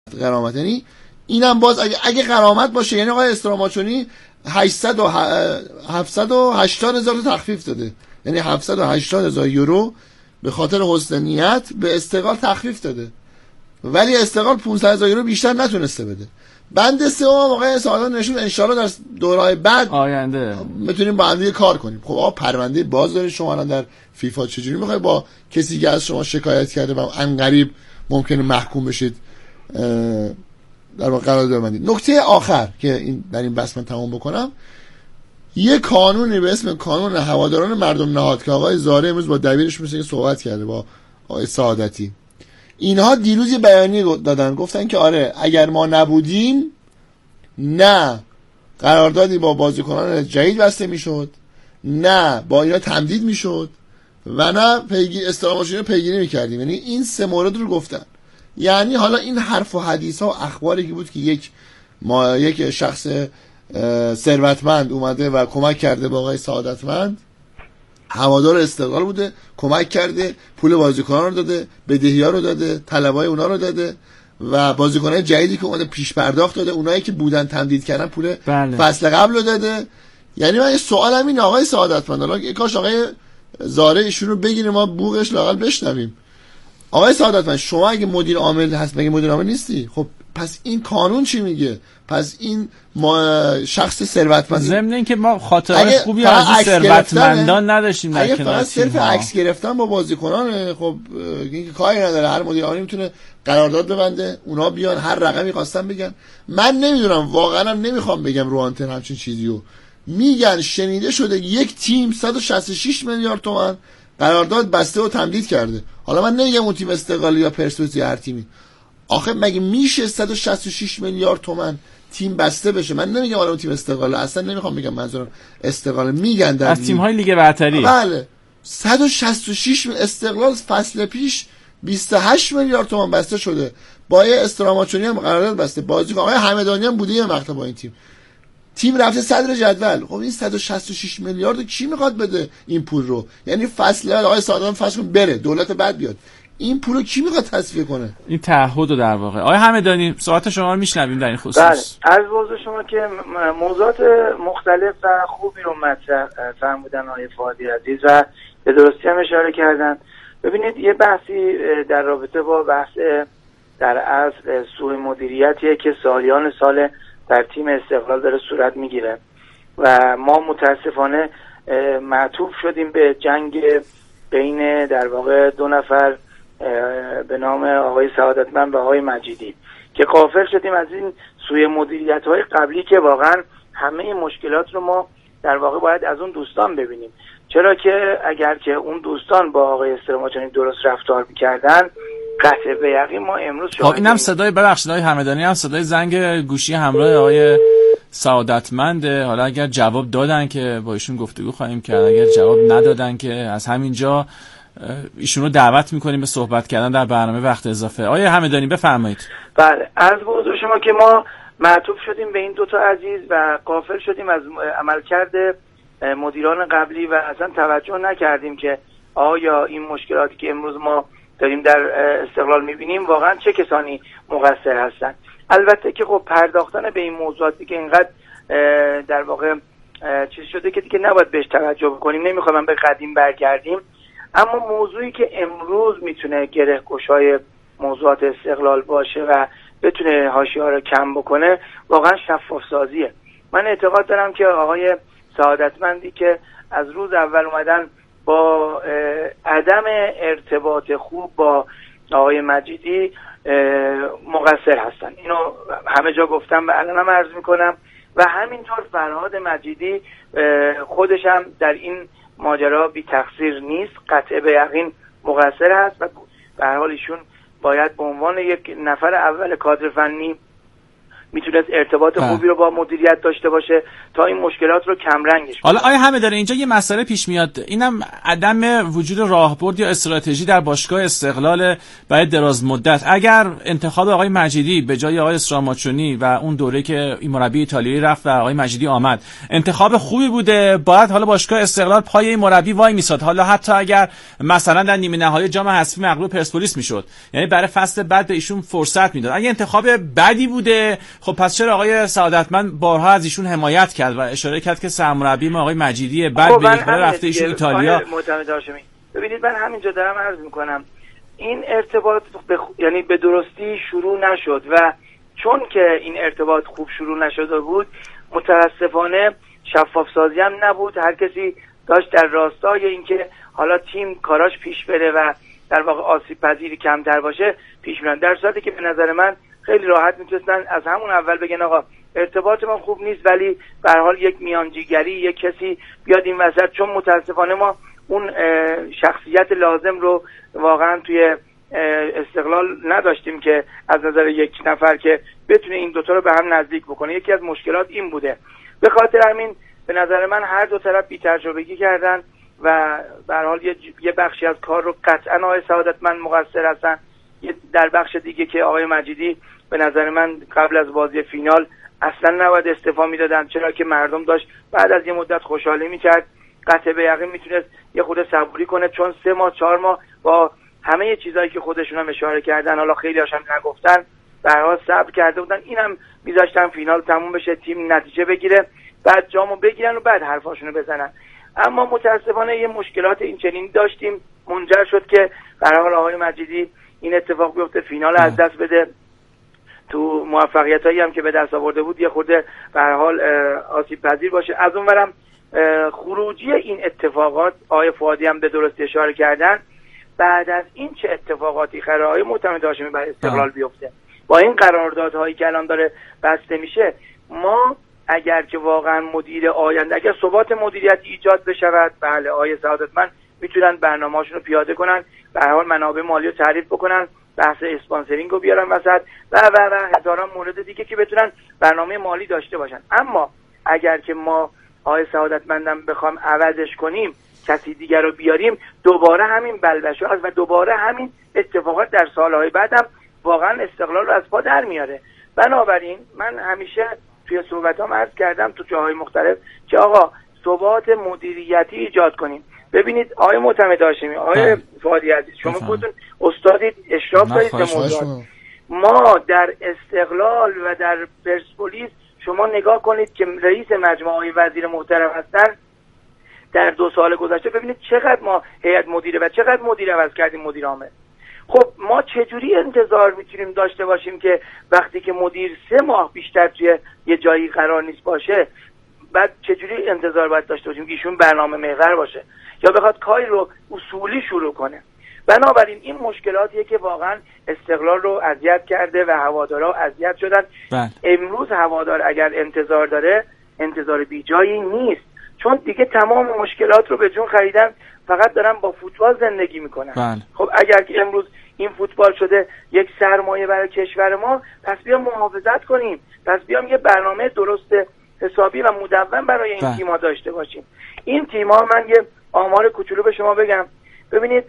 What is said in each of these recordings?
غرامت. یعنی اینم باز اگه غرامت باشه، یعنی آقای استراماچونی 780,000 تخفیف داده، یعنی 780,000 یورو به خاطر حسن نیت به استقلال تخفیف داده، ولی استقلال 500,000 یورو بیشتر نتونسته بده. بند سوم آقای سعادت نشون ان شاءالله در دورهای بعد آینده میتونیم با هم دیگه کار کنیم. خب آقا پرونده باز داره، شما الان در فیفا چجوری میخوای با کسی که از شما شکایت کرده و عنقریب ممکنه محکوم بشید در واقع قرارداد ببندید؟ نکته آخر که این در این بحث من تمام بکنم، یه قانونی به اسم قانون هواداران مردم نهاد که آقای زاره امروز با دبیرش مثل صحبت کرده با آقای سعادتی، اینها دیروز یه بیانیه دادن، گفتن که آره اگر ما نبودیم نه قراردادی با بازیکنان جدید بسته میشد، نه با اینا تمدید میشد و نه استراماچونی رو پیگیری میکردیم. یعنی این سه مورد رو گفتن. یعنی حالا این حرف و حدیث ها و اخباری که بود که یک شخص ثروتمند اومده و کمک کرده به آقای سعادتمند، هوادار استقلال بوده، کمک کرده، پول بازیکنان رو داده، بدهی‌ها رو داده، طلبای اونا رو داده و بازیکنان جدیدی که اومده پیش پرداخت داده، اونایی که بودن تمدید کردن پول فصل قبل رو داده. یعنی من یه سوالم اینه آقای سعادتمند، حالا کاش آقای زاره ایشون رو بگیره ما بوقش لااقل بشنویم. آقای سعادتمند شما اگه مدیر عامل هست، مگه مدیر عامل نیستی؟ خب پس این قانون چی میگه؟ پس این شخص ثروتمند، ضمن اینکه ما خاطرات خوبی از این ثروتمندان نداشتیم در کنار صرف عکس گرفتن با بازیکنان، خب این کاری نداره، هر مدیر عاملی میتونه قرارداد ببنده، اونا بیان هر رقمی خواستن بگن. من نمیدونم، واقعا نمیخوام بگم رو آنتن همچین چیزیو میگن، شنیده شده یک تیم 166 میلیارد تومان قرارداد بسته و تمدید کرده. حالا من نمیگم اون تیم استقلالی یا پرسپولیس یا هر تیمی، آخه مگه میشه 166 میلیارد تومان تیم بسته بشه؟ من نمیگم حالا اون تیم استقلال، اصلا نمیخوام بگم، منظورم استقلال میگن در از تیم‌های لیگ برتری. بله 166 استقلال فصل پیش 28 میلیارد تومان بسته شده، با یه استراماچونی هم قرارداد بسته، بازیکن آقای همدانی هم بوده یه مقطع با این تیم رفته صدر جدول. خب این 166 میلیارد کی میخواد بده این پول رو؟ یعنی فصل آقای سعادت فصل بره دولت بعد بیاد، این پول رو کی میخواد تصفیه کنه؟ این تعهد رو در واقع. آقای همدانی صحبت شما رو میشنویم در این خصوص. بله، از موضوع شما که موضوعات مختلف و خوبی رو مطرح فرمودن آقای فادی عزیز و به درستی هم اشاره کردن. ببینید یه بحثی در رابطه با بحث در اصل سوء مدیریتیه که سالیان سال در تیم استقلال داره صورت میگیره و ما متاسفانه معطوف شدیم به جنگ بین در واقع دو نفر به نام آقای سعادتمند و آقای مجیدی که غافل شدیم از این سوء مدیریت‌های قبلی که واقعا همه مشکلات رو ما در واقع باید از اون دوستان ببینیم. چرا که اگر که اون دوستان با آقای استراماچونی درست رفتار می‌کردن قطع به یقین ما امروز خب اینم صدای ببخشید آقای همدانی هم صدای زنگ گوشی همراه آقای سعادتمنده. حالا اگر جواب دادن که با ایشون گفتگو خواهیم کرد، اگر جواب ندادن که از همینجا ایشون رو دعوت میکنیم به صحبت کردن در برنامه وقت اضافه. آقای همدانی بفرمایید. بله، از موضوع شما که ما معطوف شدیم به این دوتا عزیز و غافل شدیم از عملکرد مدیران قبلی و اصلا توجه نکردیم که آیا این مشکلاتی که امروز ما داریم در استقلال میبینیم واقعا چه کسانی مقصر هستن. البته که خب پرداختن به این موضوعاتی که اینقدر در واقع چیز شده که دیگه نباید بهش توجه بکنیم، نمیخوام به قدیم برگردیم، اما موضوعی که امروز میتونه گره گشای موضوعات استقلال باشه و بتونه حاشیه‌ها رو کم بکنه واقعا شفاف سازیه. من اعتقاد دارم که آقای سعادتمندی که از روز اول اومدن با عدم ارتباط خوب با آقای مجیدی مقصر هستن، اینو همه جا گفتم و الانم عرض میکنم و همینطور فرهاد مجیدی خودش هم در این ماجرا بی تقصیر نیست، قطع به یقین مقصر هست و به هر حال ایشون باید به عنوان یک نفر اول کادر فنی میتونست ارتباط خوبی رو با مدیریت داشته باشه تا این مشکلات رو کمرنگش کنه. حالا آیا همدانی اینجا یه مسئله پیش میاد، اینم عدم وجود راهبرد یا استراتژی در باشگاه استقلال برای دراز مدت. اگر انتخاب آقای مجیدی به جای آقای استراماچونی و اون دوره که این مربی ایتالیایی رفت و آقای مجیدی آمد انتخاب خوبی بوده، باید حالا باشگاه استقلال پای این مربی وای میساد، حالا حتی اگر مثلا در نیمه نهایی جام حذفی مغلوب پرسپولیس میشد، یعنی برای فصل بعد به ایشون فرصت میداد. اگه انتخاب بدی بوده، خب پس چرا آقای سعادتمند بارها از ایشون حمایت کرد و اشاره کرد که سرمربی ما آقای مجیدی بعد به یک بار رفته ایشون ایتالیا. ببینید من همینجا دارم عرض میکنم این ارتباط یعنی به درستی شروع نشد و چون که این ارتباط خوب شروع نشده بود متاسفانه شفاف سازی هم نبود، هر کسی داشت در راستای اینکه حالا تیم کاراش پیش بره و در واقع آسیب پذیری کمتر باشه پیش میرن، در صورتی که به نظر من خیلی راحت میتونستن از همون اول بگن آقا ارتباط ما خوب نیست ولی به هر حال یک میانجیگری یک کسی بیاد این وسط، چون متاسفانه ما اون شخصیت لازم رو واقعا توی استقلال نداشتیم که از نظر یک نفر که بتونه این دوتا رو به هم نزدیک بکنه. یکی از مشکلات این بوده. به خاطر همین به نظر من هر دو طرف بی‌تجربگی کردن و به هر حال یه بخشی از کار رو قطعا آقای سعادتمند مقصر هستن. در بخش دیگه که آقای مجیدی به نظر من قبل از بازی فینال اصلا نباید استعفا میدادن، چرا که مردم داشت بعد از یه مدت خوشحالی میکرد، قطع به یقین میتونست یه خود صبوری کنه، چون 3 ماه 4 ماه با همه چیزایی که خودشون هم اشاره کردن، حالا خیلی هاشم نگفتن، به هر حال صبر کرده بودن، اینم میذاشتن فینال تموم بشه، تیم نتیجه بگیره، بعد جامو بگیرن و بعد حرفاشونو بزنن. اما متاسفانه یه مشکلات این چنین داشتیم منجر شد که به هر حال آقای مجیدی این اتفاق بیفته، فینال از دست بده، تو موفقیتایی هم که به دست آورده بود یه خورده به هر حال آسیب پذیر باشه. از اونورم خروجی این اتفاقات آقای فؤادی هم به درستی اشاره کردن، بعد از این چه اتفاقاتی قراره آقای معتمد هاشمی برای استقلال بیفته با این قراردادهایی که الان داره بسته میشه. ما اگر که واقعا مدیر آینده اگر ثبات مدیریتی ایجاد بشود، بله آقای سعادتمند میتونن برنامه‌هاشون رو پیاده کنن، به هر حال منابع مالی رو تعریف بکنن، بحث اسپانسرینگ رو بیارن وسط و هزاران مورد دیگه که بتونن برنامه مالی داشته باشن. اما اگر که ما آقای سعادتمندم بخوام عوضش کنیم، کسی دیگر رو بیاریم، دوباره همین بلبشو است و دوباره همین اتفاقات در سالهای بعدم واقعا استقلال رو از پا در میاره. بنابراین من همیشه توی صحبتام عرض کردم تو جاهای مختلف که آقا ثبات مدیریتی ایجاد کنیم. ببینید آقای معتمد هاشمی، آقای فؤادی عزیز، شما خودتون استادید، اشراف دارید به موضوع. ما در استقلال و در پرسپولیس شما نگاه کنید که رئیس مجمع آقای وزیر محترم هستن، در 2 سال گذشته ببینید چقدر ما هیئت مدیره و چقدر مدیر عوض کردیم، مدیر عامل. خب ما چجوری انتظار میتونیم داشته باشیم که وقتی که مدیر 3 ماه بیشتر توی یه جایی قرار نیست باشه، بعد چجوری انتظار باید داشته باشیم که ایشون برنامه محور باشه یا بخواد کاری رو اصولی شروع کنه؟ بنابراین این مشکلاتیه که واقعا استقلال رو اذیت کرده و هوادارا اذیت شدن. امروز هوادار اگر انتظار داره، انتظار بیجایی نیست، چون دیگه تمام مشکلات رو به جون خریدن، فقط دارن با فوتبال زندگی میکنن. خب اگر که امروز این فوتبال شده یک سرمایه برای کشور ما، پس بیام محافظت کنیم، پس بیام یه برنامه درست حسابی و مدون برای این تیم‌ها داشته باشیم. این تیم‌ها، من یه آمار کوچولو به شما بگم، ببینید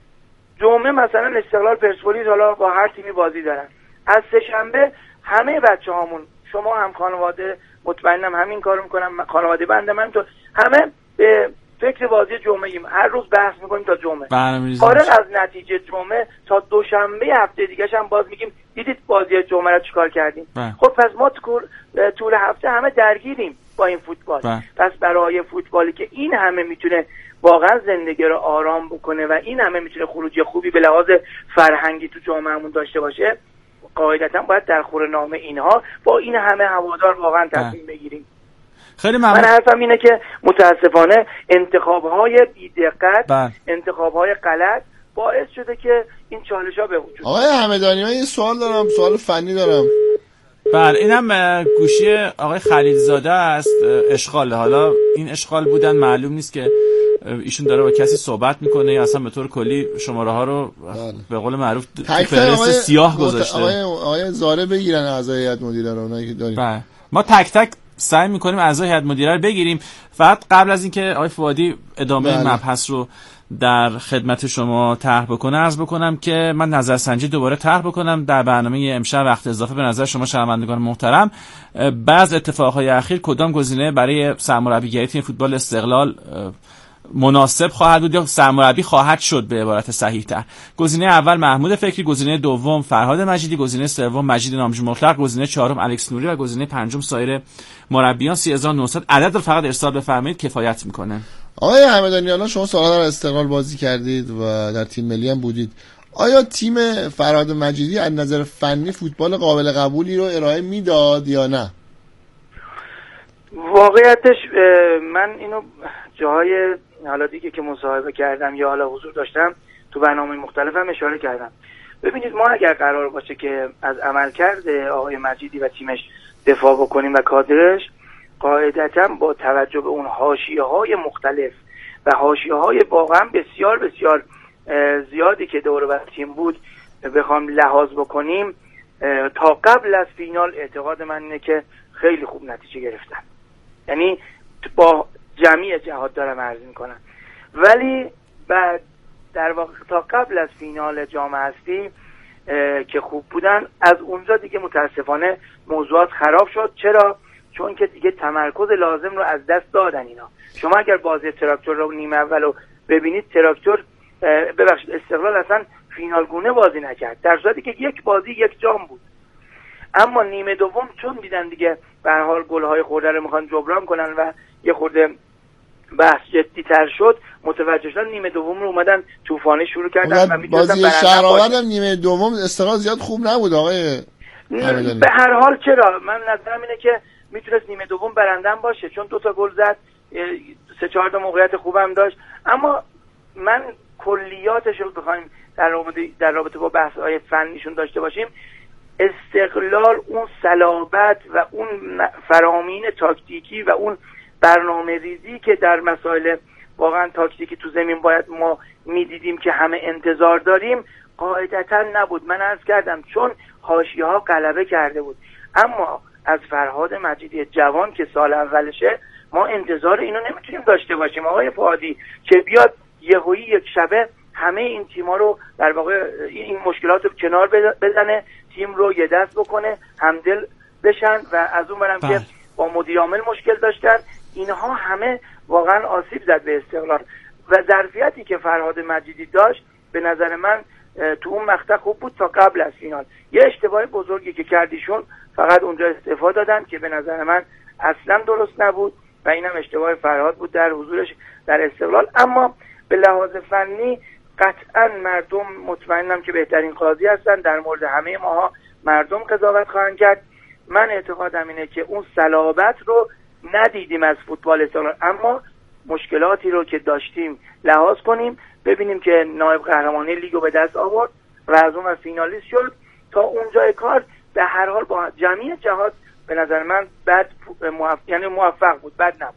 جمعه مثلا استقلال پرسپولیس حالا با هر تیمی بازی دارن، از سه‌شنبه همه بچه‌هامون، شما هم خانواده، مطمئنم همین کارو میکنم، خانواده بنده من تو همه به فکر بازی جمعه ایم، هر روز بحث میکنیم تا جمعه، فارغ از نتیجه جمعه تا دوشنبه هفته دیگه‌ش هم باز میگیم دیدید بازی جمعه رو چیکار کردیم. خب پس ما طول هفته همه درگیریم با این فوتبال. پس برای فوتبالی که این همه میتونه واقعا زندگی رو آرام بکنه و این همه میتونه خروجی خوبی به لحاظ فرهنگی تو جامعهمون داشته باشه، قاعدتا باید در خورنامه اینها با این همه هوادار واقعا تصمیم بگیریم. خیلی ممنون. من حرفم اینه که متاسفانه انتخاب‌های بی‌دقت، انتخاب‌های غلط باعث شده که این چالش‌ها به وجود. آقای همدانی، من یه سوال دارم، سوال فنی دارم. بله، اینم گوشی آقای خلیلزاده است، اشغال. حالا این اشغال بودن معلوم نیست که ایشون داره با کسی صحبت میکنه یا اصلا به طور کلی شماره ها رو به قول معروف تو فهرست سیاه گذاشته. آقای زاره بگیرن اعضای هیئت مدیره رو، اونایی که داریم. ما تک تک سعی میکنیم اعضای هیئت مدیره رو بگیریم. فقط قبل از اینکه آقای فؤادی ادامه مبحث رو در خدمت شما طرح بکنه عرض بکنم که من نظرسنجی دوباره طرح بکنم در برنامه امشب وقت اضافه. به نظر شما شنوندگان محترم بعض اتفاقهای اخیر کدام گزینه برای سرمربیگری تیم فوتبال استقلال مناسب خواهد بود یا سرمربی خواهد شد به عبارت صحیح تر؟ گزینه اول محمود فکری، گزینه دوم فرهاد مجیدی، گزینه سوم مجید نامجو مطلق، گزینه چهارم الکس نوری و گزینه پنجم سایر مربیان. 3900 عدد رو فقط ارسال بفرمایید کفایت میکنه. آقای همدانی، الان شما سال‌ها در استقلال بازی کردید و در تیم ملی هم بودید. آیا تیم فرهاد مجیدی از نظر فنی فوتبال قابل قبولی رو ارائه میداد یا نه؟ واقعیتش من اینو جاهای حالا دیگه که مصاحبه کردم یا حالا حضور داشتم تو برنامه مختلفم اشاره کردم. ببینید ما اگر قرار باشه که از عملکرد آقای مجیدی و تیمش دفاع بکنیم و کادرش، قاعدتاً با توجه به اون حاشیه‌های مختلف و حاشیه‌های واقعا بسیار بسیار زیادی که دور و بر تیم بود بخوام لحاظ بکنیم، تا قبل از فینال اعتقاد من اینه که خیلی خوب نتیجه گرفتن. یعنی با جمعی جهات دارم عرض میکنم. ولی بعد در واقع تا قبل از فینال جام حذفی که خوب بودن، از اونجا دیگه متاسفانه موضوعات خراب شد. چرا؟ چون که دیگه تمرکز لازم رو از دست دادن اینا. شما اگر بازی تراکتور رو نیمه اول رو ببینید، تراکتور ببخشید استقلال اصلا فینال گونه بازی نکرد، در صورتی که یک بازی یک جام بود. اما نیمه دوم چون دیدن دیگه به هر حال گل‌های خورده رو میخوان جبران کنن و یه خورده بحث جدی‌تر شد، متوجه شدن نیمه دوم رو اومدن طوفانی شروع کردن و بازی شهرآورد هم نیمه دوم استقلال زیاد خوب نبود آقای همدانی. به هر حال چرا من نظرم اینه که میتونست نیمه دوم برندم باشه، چون 2 تا گل زد، 3-4 تا موقعیت خوبم داشت. اما من کلیاتش رو بخوایم در رابطه با بحث‌های فنیشون داشته باشیم، استقلال اون صلابت و اون فرامین تاکتیکی و اون برنامه ریزی که در مسائل واقعا تاکتیکی تو زمین باید ما میدیدیم که همه انتظار داریم، قاعدتا نبود. من عرض کردم چون حاشیه‌ها غلبه کرده بود. اما از فرهاد مجیدی جوان که سال اولشه ما انتظار اینو نمیتونیم داشته باشیم آقای فؤادی که بیاد یهویی یک شبه همه این تیم‌ها رو در واقع این مشکلات رو کنار بزنه، تیم رو یه دست بکنه، همدل بشن و از اون برم که با مدیر عامل مشکل داشتن. اینها همه واقعا آسیب زد به استقلال و ظرفیتی که فرهاد مجیدی داشت به نظر من تو اون مقطع خوب بود تا قبل از فینال. یه اشتباه بزرگی که کردیشون فقط اونجا استفاده دادن که به نظر من اصلا درست نبود و اینم اشتباه فرهاد بود در حضورش در استقلال. اما به لحاظ فنی قطعا مردم مطمئنم که بهترین قاضی هستن، در مورد همه ماها مردم قضاوت خواهند کرد. من اعتقادم اینه که اون صلابت رو ندیدیم از فوتبال استقلال، اما مشکلاتی رو که داشتیم لحاظ کنیم، ببینیم که نایب قهرمانی لیگو به دست آورد و از اون فینالیست شد. تا اونجای کار به هر حال با جمعی جهات به نظر من یعنی موفق بود، بد نبود.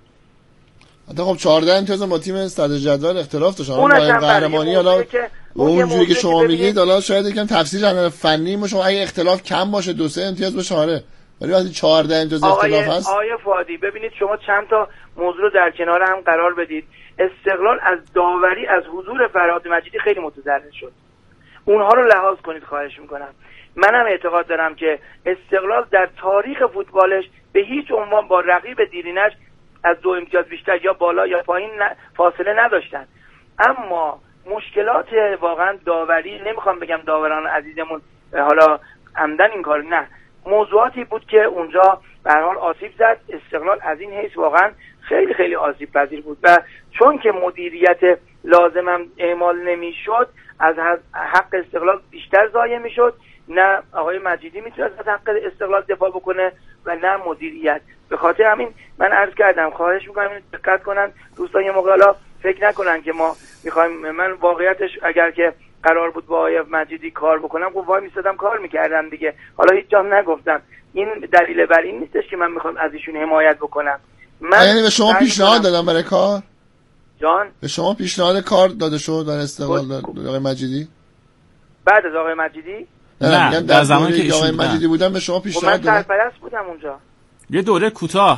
خب 14 امتیاز با تیم صدر جدول اختلاف داشت. نایب قهرمانی حالا اونجوری که شما میگید حالا شاید یکم تفسیر از فنی ما شما اگه اختلاف کم باشه 2-3 امتیاز باشه آره، ولی وقتی 14 امتیاز اختلاف هست. آقای فؤادی ببینید شما چند تا موضوع رو در کنار هم قرار بدید. استقلال از داوری از حضور فرهاد مجیدی خیلی متضرر شد، اونها رو لحاظ کنید خواهش میکنم. منم اعتقاد دارم که استقلال در تاریخ فوتبالش به هیچ عنوان با رقیب دیرینش از 2 امتیاز بیشتر یا بالا یا پایین فاصله نداشتن. اما مشکلات واقعا داوری، نمیخوام بگم داوران عزیزمون حالا عمدن این کار، نه، موضوعاتی بود که اونجا به هر حال آسیب زد. استقلال از این حیث واقعا خیلی خیلی آسیب پذیر بود و چون که مدیریت لازمم اعمال نمیشد از حق استقلال بیشتر ضایع میشد. نه آقای مجیدی میتونست از حق استقلال دفاع بکنه و نه مدیریت. به خاطر همین من عرض کردم، خواهش میکنم دقت کنن دوستان، یه موقع فکر نکنن که ما میخوایم. من واقعیتش اگر که قرار بود با آقای مجیدی کار بکنم خب وای میستادم کار میکردم دیگه. حالا هیچ جام نگفتم، این دلیل بر این نیستش که من میخوام از ایشون حمایت بکنم. من یعنی به شما پیشنهاد دادم برای کار؟ جان به شما پیشنهاد کار داده شد در استقلال آقای مجیدی؟ بعد از آقای مجیدی؟ نه میگم در زمانی که آقای مجیدی بودن به شما پیشنهاد دادن؟ من سرپرست بودم اونجا. یه دوره کوتاه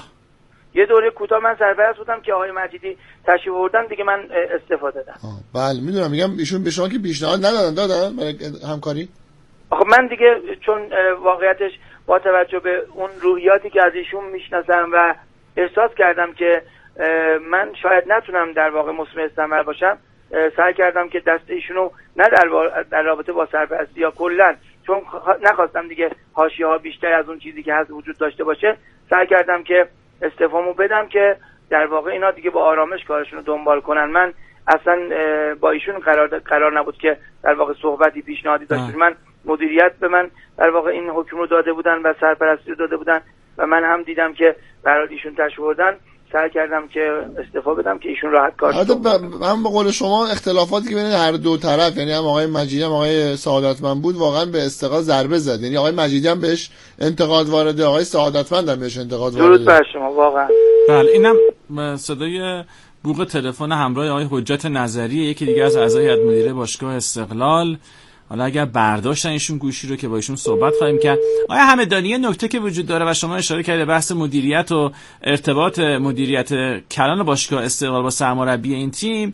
من سرپرست بودم که آقای مجیدی تشریف آوردن دیگه، من استعفا دادم. بله میدونم. میگم ایشون به شما که پیشنهاد دادن برای همکاری؟ آخه من دیگه چون واقعیتش با توجه به اون روحیاتی که از ایشون میشناسم و احساس کردم که من شاید نتونم در واقع مسئول استعمال باشم، سعی کردم که دست ایشونو نه در رابطه با سرپرستی یا کلا، چون نخواستم دیگه حاشیه‌ها بیشتر از اون چیزی که هست وجود داشته باشه، سعی کردم که استعفامو بدم که در واقع اینا دیگه با آرامش کارشون رو دنبال کنن. من اصلا با ایشون قرار نبود که در واقع صحبتی پیشنهادی داشته. من مدیریت به من در واقع این حکم رو داده بودن و سرپرستی رو داده بودن و من هم دیدم که برای ایشون تشریف بردن، سعی کردم که استعفا بدم که ایشون راحت کار کنه. هم به قول شما اختلافاتی که بین هر دو طرف، یعنی هم آقای مجیدی هم آقای سعادتمند بود، واقعا به استقلال ضربه زد. یعنی آقای مجیدی هم بهش انتقاد وارده، آقای سعادتمند هم بهش انتقاد وارده. درود بر شما واقعا. بله اینم صدای بوق تلفن همراه آقای حجت نظری، یکی دیگه از اعضای هیئت مدیره باشگاه استقلال. حالا اگر برداشتن ایشون گوشی رو که با ایشون صحبت خواهیم کرد. آیا همدانی نکته که وجود داره و شما اشاره کردید بحث مدیریت و ارتباط مدیریت کلان باشگاه استقلال با سرمربی این تیم،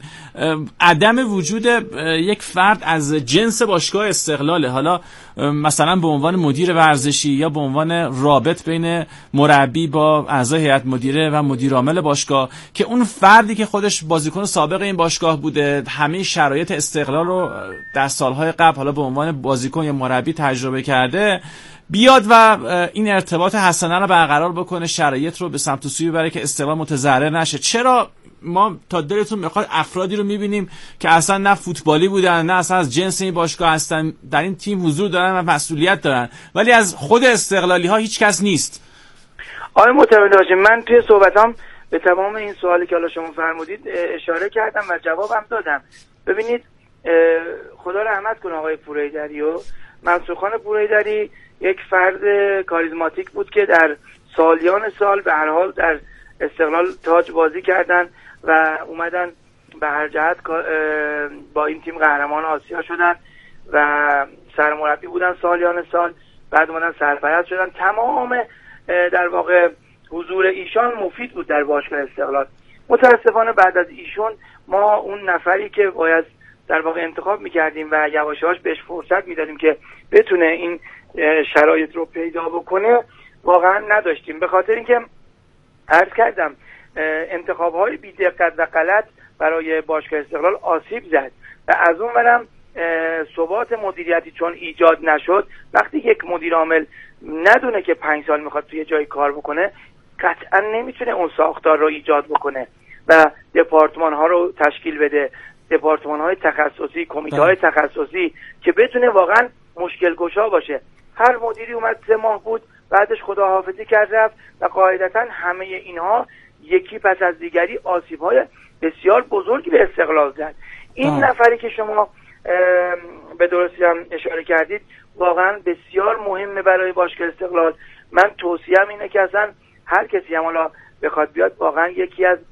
عدم وجود یک فرد از جنس باشگاه استقلاله، حالا مثلا به عنوان مدیر ورزشی یا به عنوان رابط بین مربی با اعضای هیئت مدیره و مدیر عامل باشگاه، که اون فردی که خودش بازیکن سابق این باشگاه بوده، همه شرایط استقلال رو در سالهای قبل حالا به عنوان بازیکن یا مربی تجربه کرده، بیاد و این ارتباط حسنه رو برقرار بکنه، شرایط رو به سمت و سوی ببره که استقلال متضرر نشه. چرا ما تا دلتون میخواد افرادی رو میبینیم که اصلا نه فوتبالی بودن نه اصلا از جنس این باشگاه هستن، در این تیم حضور دارن و مسئولیت دارن، ولی از خود استقلالی ها هیچ کس نیست؟ آقای متولی هاشمی، من توی صحبتام به تمام این سوالی که حالا شما فرمودید اشاره کردم و جوابم دادم. ببینید خدا رحمت کنه آقای پوریدری و منصور خان پوریدری یک فرد کاریزماتیک بود که در سالیان سال به هر حال در استقلال تاج بازی کردن و اومدن به هر جهت با این تیم قهرمان آسیا شدن و سرمربی بودن سالیان سال، بعد اومدن سرپرست شدن. تمام در واقع حضور ایشان مفید بود در باشگاه استقلال. متاسفانه بعد از ایشون ما اون نفری که باید در واقع انتخاب میکردیم و یواش یواش بهش فرصت میدادیم که بتونه این شرایط رو پیدا بکنه واقعا نداشتیم، به خاطر اینکه عرض کردم انتخاب‌های بی‌دقت و غلط برای باشگاه استقلال آسیب زد و از اون ورم ثبات مدیریتی چون ایجاد نشد. وقتی یک مدیر عامل ندونه که 5 سال میخواد توی جای کار بکنه، قطعا نمیتونه اون ساختار رو ایجاد بکنه و دپارتمان ها رو تشکیل بده، دپارتمان های تخصصی، کمیته های تخصصی که بتونه واقعا مشکل گشا باشه. هر مدیری اومد 3 ماه بود، بعدش خداحافظی کرد رفت و قاعدتا همه اینها یکی پس از دیگری آسیب‌های بسیار بزرگی به استقلال زد. این نفری که شما به درستی هم اشاره کردید واقعا بسیار مهمه برای باشگاه استقلال. من توصیه‌ام اینه که اصلا هر کسی هم حالا بخواد بیاد واقعا یکی از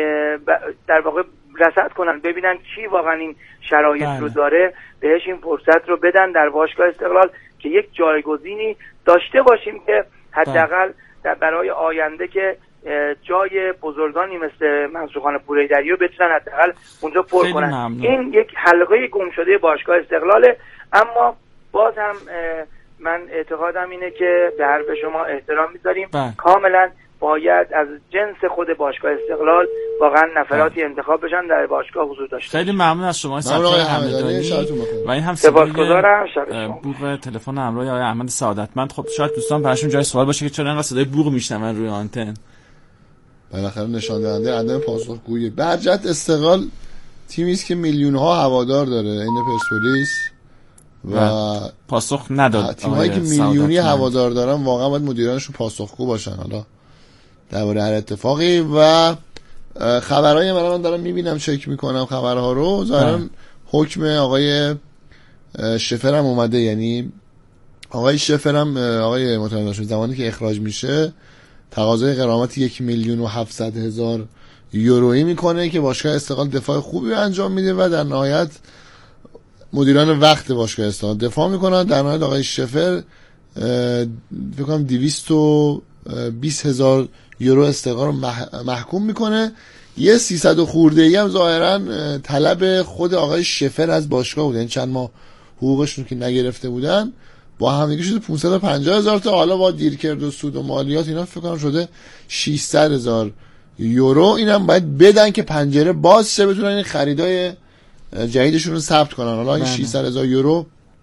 در واقع رصد کنن ببینن کی واقعا این شرایط رو داره، بهش این فرصت رو بدن در باشگاه استقلال که یک جایگزینی داشته باشیم که حداقل برای آینده که جای بزرگانی مثل منصور خان پوریدری رو بتونن حداقل اونجا پر کنن. این یک حلقه گم شده باشگاه استقلاله، اما باز هم من اعتقادم اینه که به حرف شما احترام میذاریم. کاملا باید از جنس خود باشگاه استقلال واقعا نفراتی انتخاب بشن در باشگاه حضور داشته. خیلی ممنون از شما سفر همدانی و این هم سپاسگزارم. بوق تلفن همراه آقای احمد سعادتمند. خب شاید دوستان براشون جای سوال باشه که چرا انقدر صدای بوق میشنون روی آنتن. بالاخره نشان دهنده عدم پاسخگویی. برجت استقلال تیمی است که میلیون‌ها هوادار داره، این پرسپولیس و پاسخ نداد. تیمایی که میلیونی هوادار دارن واقعا باید مدیرانشون پاسخگو باشن. حالا درباره هر اتفاقی و خبرهای من دارم میبینم، چک میکنم خبرها رو. ظاهرا حکم آقای شفرم اومده، یعنی آقای شفرم آقای متولی زمانی که اخراج میشه تقاضای غرامت 1,700,000 یورویی میکنه که باشگاه استقلال دفاع خوبی انجام میده و در نهایت مدیران وقت باشگاه استقلال دفاع میکنن. در نهایت آقای شفر فکر کنم 220,000 یورو استقلال رو محکوم میکنه. یه 300 خورده ای هم ظاهرا طلب خود آقای شفر از باشگاه بود، یعنی چند ماه حقوقشون که نگرفته بودن با همدیگه شده 550,000 تا، حالا با دیرکرد و سود و مالیات اینا فکر کنم شده 600,000 یورو. اینم باید بدن که پنجره باز شه بتونن این خریدای جدیدشون رو ثبت کنن. حالا این 600,000 یورو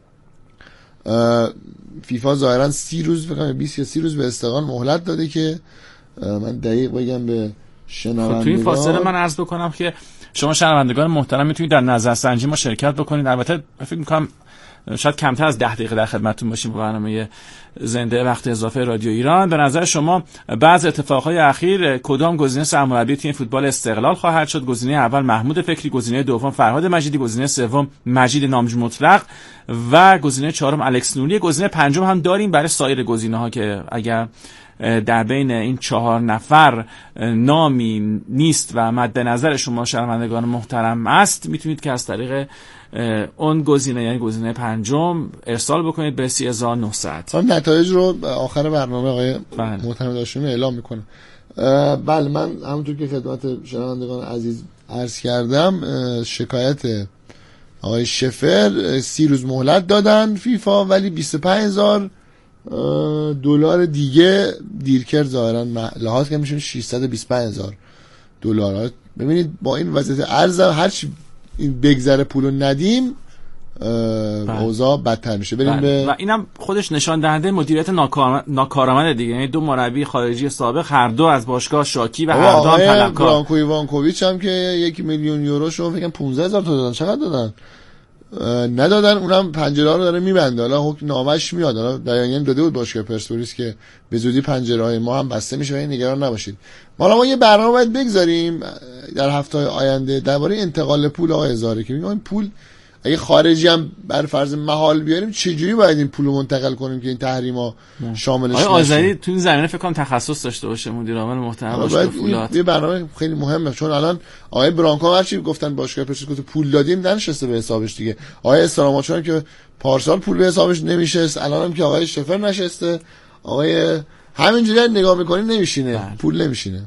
فیفا ظاهرا 30 روز فکر کنم 20 یا 30 روز به استقلال مهلت داده که من دقیق بگم به شنوندگان. تو این فاصله من عرض بکنم که شما شنوندگان محترم میتونید در نظرسنجی ما شرکت بکنید. البته فکر می‌کنم شاید کمتر از 10 دقیقه در خدمتتون باشیم با برنامه زنده وقت اضافه رادیو ایران. به نظر شما بعض اتفاقهای اخیر کدام گزینه سرمربی تیم فوتبال استقلال خواهد شد؟ گزینه اول محمود فکری، گزینه دوم فرهاد مجیدی، گزینه سوم مجید نامجو مطلق و گزینه چهارم الکس نوری. گزینه پنجم هم داریم برای سایر گزینه‌ها که اگر در بین این 4 نفر نامی نیست و مد نظر شما شنوندگان محترم است، میتونید که از طریق اون گزینه یعنی گزینه پنجم ارسال بکنید به 3900. نتایج رو آخر برنامه آقای محترم داشتیم اعلام میکنه. بله، من همونطور که خدمت شنوندگان عزیز عرض کردم شکایت آقای شفر 30 روز مهلت دادن فیفا، ولی 25,000 دلار دیگه دیرکرد ظاهرا لحاظ که میشه 625,000 دلار. ببینید با این وضعیت ارز هر چی بگذره پولو ندیم اوضاع بدتر میشه. بریم و اینم خودش نشان دهنده مدیریت ناکارآمد دیگه، یعنی 2 مربی خارجی سابق هر دو از باشگاه شاکی و هر دو هم طلبکار. برانکو ایوانکوویچ هم که 1 میلیون یورو شو فکر کنم 15,000 تا دادن. چقدر دادن؟ ندادن، اونم پنجره رو داره میبنده. حالا حکم نامش میاد، حالا بیانیه داده بود باشگاه پرسپولیس که به زودی پنجره‌های ما هم بسته میشه و نگران نباشید. ما یه برنامه باید بگذاریم در هفته‌های آینده درباره انتقال پول آقای هزاره که میگم این پول اگه خارجی هم بر فرض محال بیاریم چجوری باید این پول رو منتقل کنیم که این تحریما شاملش نشه. آقای آذری تو این زمینه فکر کنم تخصص داشته باشه، مدیر عامل محترم باشگاه فولاد. یه برنامه خیلی مهمه، چون الان آقای برانکو هرچی گفتن باشگاه پرسپولیس پول دادیم ننشسته به حسابش دیگه. آقای استراماچون که پارسال پول به حسابش نمیشست، الان هم که آقای شفر نشسته، آقای همینجوری نگاه می‌کنیم نمیشینه، پول نمیشینه.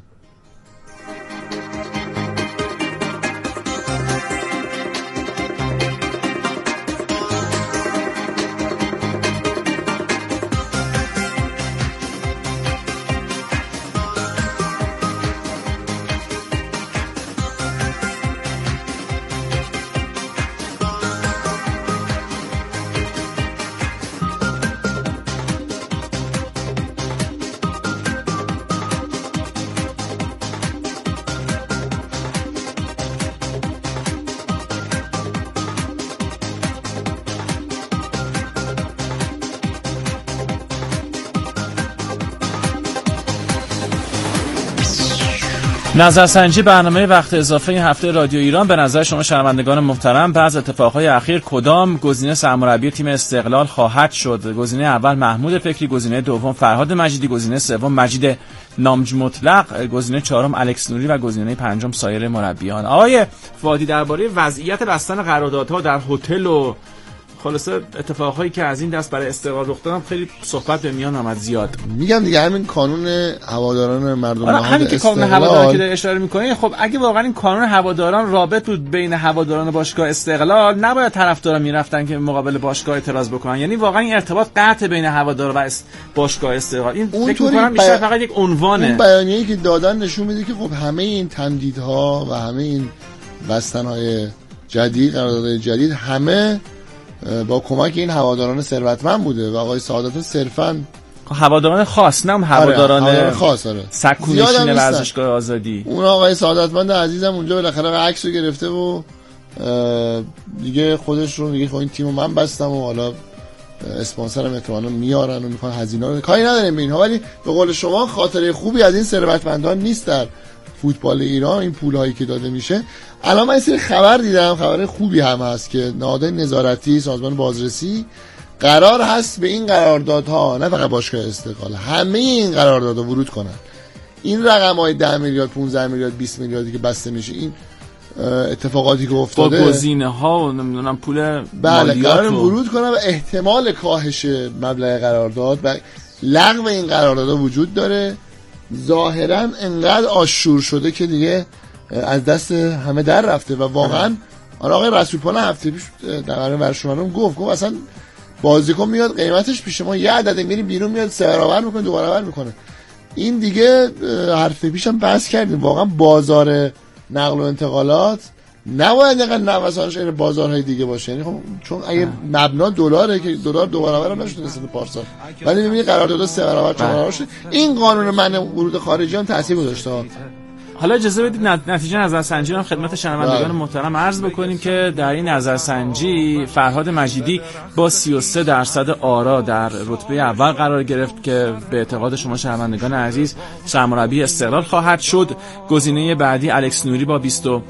نظرسنجی برنامه وقت اضافه این هفته رادیو ایران. به نظر شما شنوندگان محترم بعض اتفاقهای اخیر کدام گزینه سرمربی تیم استقلال خواهد شد؟ گزینه اول محمود فکری، گزینه دوم فرهاد مجیدی، گزینه سوم مجید نامجو مطلق، گزینه چهارم الکس نوری و گزینه پنجم سایر مربیان. آقای فادی، درباره وضعیت بستن قراردادها در هتل و خلاصه اتفاقهایی که از این دست برای استقلال رخ دادن خیلی صحبت به میان آمد زیاد. میگم دیگه همین قانون هواداران مردم نهاد همین که قانون هواداران که اشاره می‌کنی، خب اگه واقعا این قانون هواداران رابط بود بین هواداران باشگاه استقلال، نباید طرفدارا میرفتن که مقابل باشگاه اعتراض بکنن. یعنی واقعا این ارتباط قطع بین هوادار و باشگاه استقلال این فکر می‌کنم میشه فقط یک عنوانه. اون بیانیه‌ای که دادن نشون میده که خب همه این تمدیدها و همه این بستن‌های جدید، قراردادهای جدید همه با کمک این هواداران ثروتمند بوده و آقای سعادت صرفاً هواداران خاص، نه هواداران خاص سکونشین ورزشگاه آزادی. اون آقای سعادتمند عزیزم اونجا بالاخره عکس رو گرفته و دیگه خودش رو میگه خب این تیمو من بستم و حالا اسپانسرم احتمالاً میارن و میخوان هزینه رو کاری نداریم به اینها، ولی به قول شما خاطره خوبی از این ثروتمندان نیست در فوتبال ایران این پولهایی که داده میشه. الان من این سری خبر دیدم، خبر خوبی هم هست که نهادهای نظارتی سازمان بازرسی قرار هست به این قراردادها، نه فقط باشگاه استقلال، همه این قراردادها ورود کنن. این رقم‌های 10 میلیارد 15 میلیارد 20 میلیاردی که بسته میشه، این اتفاقاتی که افتاده با گزینه‌ها و نمیدونم پول بله مالیات قرار ورود کنه و احتمال کاهش مبلغ قرارداد و لغو این قراردادها وجود داره. ظاهرا انقدر آشور شده که دیگه از دست همه در رفته و واقعا آقای رسولپال هفته پیش در ورشوانم گفت اصلا بازیکن میاد قیمتش پیش ما یه عدد میریم بیرون میاد 3 برابر میکنه 2 برابر میکنه. این دیگه حرف پیشم بحث کردیم، واقعا بازار نقل و انتقالات نباید اینقدر نوسانش این بازارهای دیگه باشه. یعنی خب چون اگه مبنا دلاره که دلار 2 برابر هم نشده مثل پارسال، ولی میبینی قرارداد 3 برابر 4 برابر شد. این قانون منع ورود خارجی هم تاثیر گذاشته. حالا اجازه بدید نتیجه نظرسنجی رو خدمت شنوندگان محترم عرض بکنیم که در این نظرسنجی فرهاد مجیدی با 33% آرا در رتبه اول قرار گرفت که به اعتقاد شما شنوندگان عزیز سرمربی استقلال خواهد شد. گزینه بعدی الکس نوری با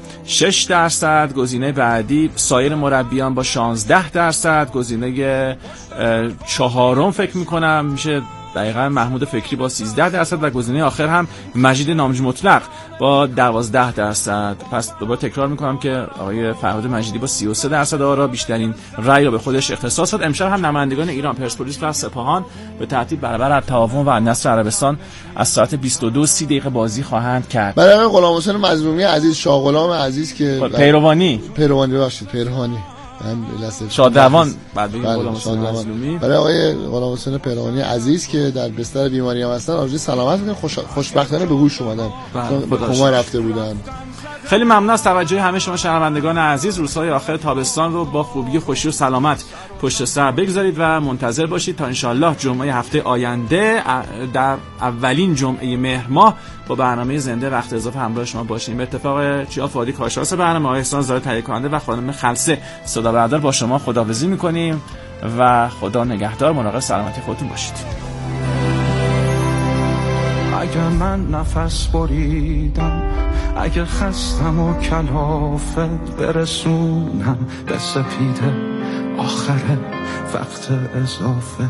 26%، گزینه بعدی سایر مربیان با 16%، گزینه چهارم فکر می‌کنم میشه دقیقاً محمود فکری با 13% و گزینه آخر هم مجید نامجو مطلق با 12%. پس دوباره تکرار میکنم که آقای فرهاد مجیدی با 33% آرا بیشترین رأی را به خودش اختصاص داد. امشب هم نمایندگان ایران پرسپولیس و سپاهان به ترتیب برابر التعاون و النصر عربستان از ساعت 22:30 بازی خواهند کرد. برای آقای غلامحسین مظلومی عزیز، شاه غلام عزیز که پیروانی باشید پیروانی شادروان بعد بگیم غلامحسین مظلومی، برای آقای غلامحسین پیروانی عزیز که در بستر بیماری هم هستن آرزوی سلامت میکنم. خوشبختانه به هوش اومدن، کما رفته بودن. خیلی ممنون از توجه همه شما شنوندگان عزیز. روزهای آخر تابستان رو با خوبی و خوشی و سلامت پشت سر بگذارید و منتظر باشید تا انشالله جمعه هفته آینده در اولین جمعه مهر ماه با برنامه زنده وقت اضافه همراه شما باشیم. به اتفاق چیا فادی کارشناس برنامه، آقای احسان زاده تهیه کننده و خانم خلسه صدا بردار با شما خداحافظی می‌کنیم و خدا نگهدار. مراقب سلامتی خودتون باشید. اگر من نفس بریدم، اگر خستم و کلافت برسونم به سپیده آخر وقت اضافه.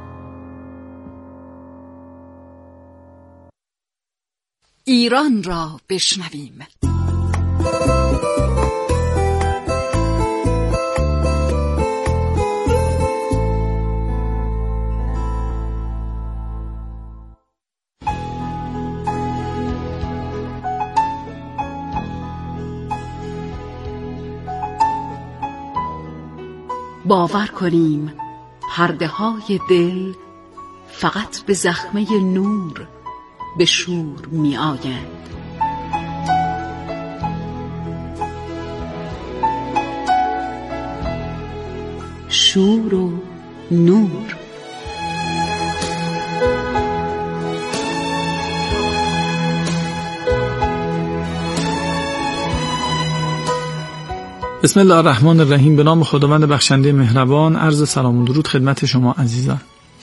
ایران را بشنویم. باور کنیم پرده های دل فقط به زخمه نور به شور می آیند. شور و نور. بسم الله الرحمن الرحیم. به نام خداوند بخشنده مهربان. عرض سلام و درود خدمت شما عزیزان.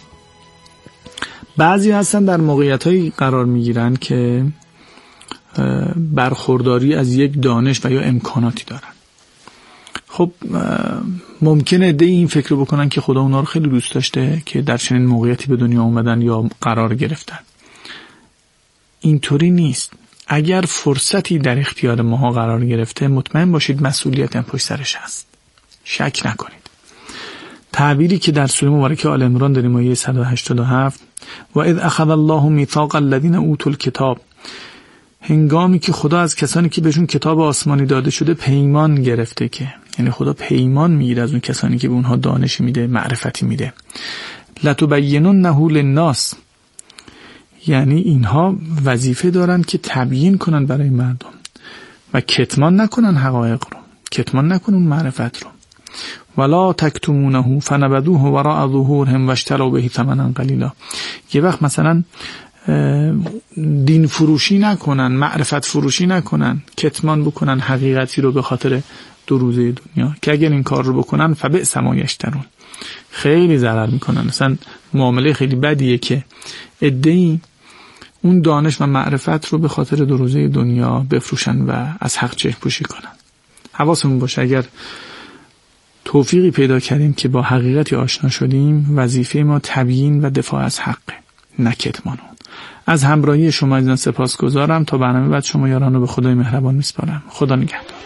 بعضی هستن در موقعیت‌هایی قرار می‌گیرن که برخورداری از یک دانش و یا امکاناتی دارن. خب ممکنه عده‌ای این فکر رو بکنن که خدا اونا رو خیلی دوست داشته که در چنین موقعیتی به دنیا اومدن یا قرار گرفتن. اینطوری نیست. اگر فرصتی در اختیار ماها قرار گرفته مطمئن باشید مسئولیت پشت سرش هست. شک نکنید. تعبیری که در سوره مبارکه آل عمران داریم آیه 187 و اذ اخذ الله میثاق الذین اوتوا الکتاب، هنگامی که خدا از کسانی که بهشون کتاب آسمانی داده شده پیمان گرفته، که یعنی خدا پیمان میگیره از اون کسانی که به اونها دانش میده، معرفتی میده. لتبیننه للناس، یعنی اینها وظیفه دارن که تبیین کنن برای مردم و کتمان نکنن حقایق رو، کتمان نکنن معرفت رو. ولا تکتمونه فنبذوه وراء ظهورهم واشتروا به ثمنا قلیلا. یه وقت مثلا دین فروشی نکنن، معرفت فروشی نکنن، کتمان بکنن حقیقتی رو به خاطر 2 روزه دنیا، که اگر این کار رو بکنن فبئس ما یشترون، خیلی ضرر میکنن. مثلا معامله خیلی بدیه که عده‌ای اون دانش و معرفت رو به خاطر 2 روزه دنیا بفروشن و از حق چشم پوشی کنن. حواسمون باشه اگر توفیقی پیدا کردیم که با حقیقتی آشنا شدیم، وظیفه ما تبیین و دفاع از حقه، نه کتمان اون. از همراهی شما عزیزان سپاسگزارم. تا برنامه بعد شما یاران رو به خدای مهربان میسپارم. خدا نگهدار.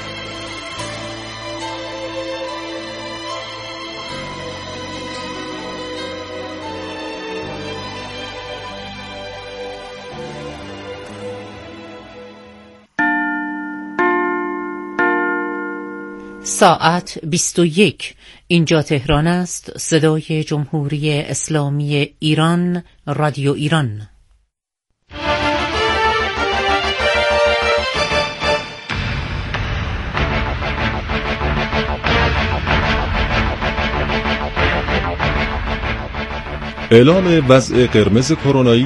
ساعت 21. اینجا تهران است. صدای جمهوری اسلامی ایران، رادیو ایران. اعلام وضع قرمز کرونایی